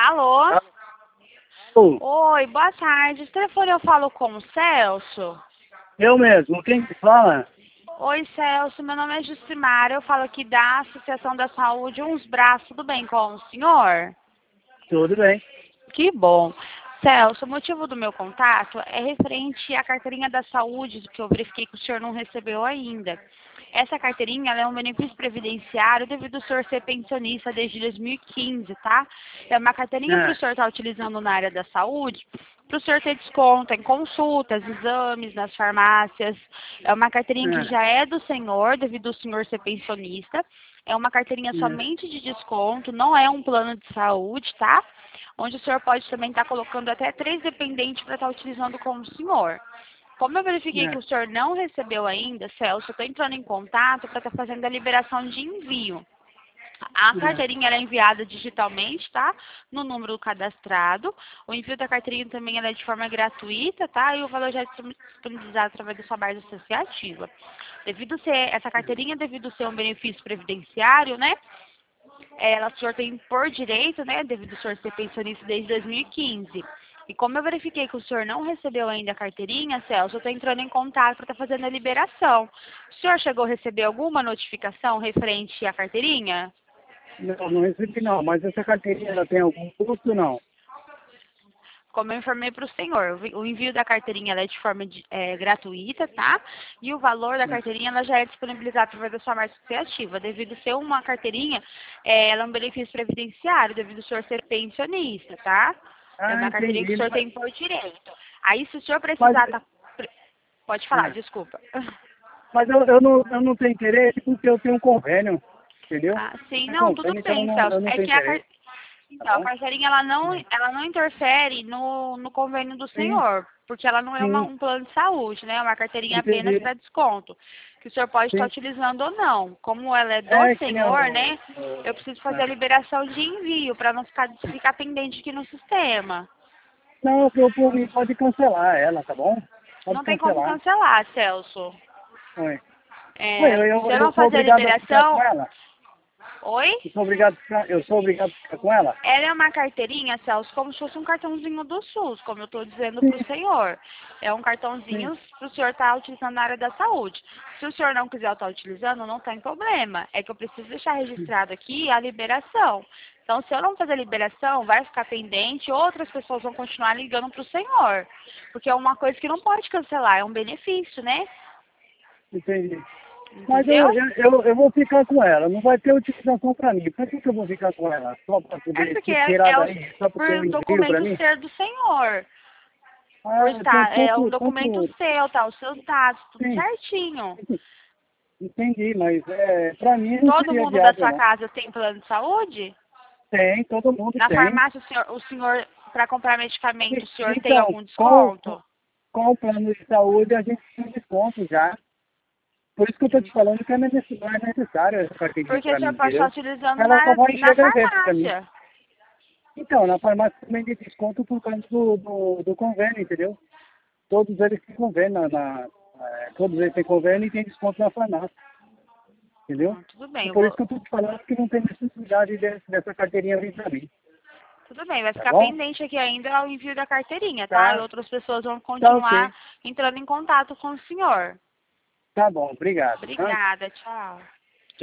Alô? Alô, Oi, boa tarde. Esse telefone eu falo com o Celso? eu mesmo, quem que fala? Oi, Celso, meu nome é Justimara, eu falo aqui da Associação da Saúde Uns Braços, tudo bem com o senhor? Tudo bem. Que bom. Celso, o motivo do meu contato é referente à carteirinha da saúde, que eu verifiquei que o senhor não recebeu ainda. Essa carteirinha ela é um benefício previdenciário devido ao senhor ser pensionista desde 2015, tá? É uma carteirinha para o Ah, senhor estar utilizando na área da saúde, para o senhor ter desconto em consultas, exames, nas farmácias. É uma carteirinha que ah, já é do senhor, devido ao senhor ser pensionista. É uma carteirinha ah, somente de desconto, não é um plano de saúde, tá? Onde o senhor pode também estar colocando até 3 dependentes para estar utilizando com o senhor. Como eu verifiquei que ah, o senhor não recebeu ainda, Celso, eu estou entrando em contato para estar fazendo a liberação de envio. A ah. carteirinha ela é enviada digitalmente, tá? No número cadastrado. O envio da carteirinha também ela é de forma gratuita, tá? E o valor já é disponibilizado através da sua base associativa. Devido ser, essa carteirinha, devido ser um benefício previdenciário, né? Ela, o senhor tem por direito, né? Devido ao senhor ser pensionista desde 2015. E como eu verifiquei que o senhor não recebeu ainda a carteirinha, Celso, eu estou entrando em contato para estar fazendo a liberação. O senhor chegou a receber alguma notificação referente à carteirinha? Não, não recebi não, mas essa carteirinha ela tem algum custo não? Como eu informei para o senhor, o envio da carteirinha ela é de forma gratuita, tá? E o valor da carteirinha ela já é disponibilizado através da sua marca associativa. Devido ser uma carteirinha, ela é um benefício previdenciário, devido ao senhor ser pensionista, tá? É Ah, uma carteirinha que o entendi. senhor tem por direito. Aí, se o senhor Mas, precisar, pode falar, ah, desculpa. mas eu não tenho interesse porque eu tenho um convênio, entendeu? Ah, sim, É não, tudo convênio, então bem, eu Celso. não É tenho que a, interesse, tá então, a bom? carteirinha ela não interfere no convênio do Sim, senhor, porque ela não é sim, um plano de saúde, né? É uma carteirinha apenas entendi, para desconto, que o senhor pode estar sim. utilizando ou não. Como ela é do É que nem senhor, né? Eu preciso fazer a ah. liberação de envio para não ficar pendente aqui no sistema. Não, por mim pode cancelar ela, tá bom? Pode Não tem como cancelar. cancelar, Celso. Oi. Oi, É, se eu eu não sou fazer a obrigado a ficar com liberação, ela? oi? Eu sou obrigado a ficar com ela? Ela é uma carteirinha, Celso, como se fosse um cartãozinho do SUS, como eu estou dizendo Sim, para o senhor. É um sim, cartãozinho para o senhor estar utilizando na área da saúde. Se o senhor não quiser estar utilizando, não tem problema. É que eu preciso deixar registrado aqui a liberação. Então, se eu não fazer a liberação, vai ficar pendente, outras pessoas vão continuar ligando para o senhor. Porque é uma coisa que não pode cancelar, é um benefício, né? entendi. Mas Entendeu? eu vou ficar com ela, não vai ter utilização para mim. Por que eu vou ficar com ela? Só para É poder porque se tirar é daí, só porque eu por envio para documento mim? ser do senhor. Por Ah, tem estar, é um documento seu, tá? Os seus dados, tudo sim, certinho. entendi, mas para mim não Todo seria mundo da viável sua não. casa tem plano de saúde? Tem, todo mundo Na tem. farmácia, o senhor para comprar medicamento, o senhor tem Então, algum desconto? com o plano de saúde a gente tem desconto já. Por isso que eu estou te falando que não é necessário essa carteirinha Porque o para mim, senhor pode estar entendeu? utilizando Ela só vai na escrever para mim. farmácia. Então, na farmácia também tem desconto por causa do convênio, entendeu? Todos eles têm convênio, todos eles têm convênio e tem desconto na farmácia, entendeu? Tudo bem, É eu por vou. isso que eu estou te falando que não tem necessidade dessa carteirinha vir para mim, Tudo bem, vai tá ficar bom? pendente aqui ainda o envio da carteirinha, tá? E Tá, outras pessoas vão tá continuar ok. entrando em contato com o senhor. Tá bom, obrigado. Tá? Obrigada, tchau.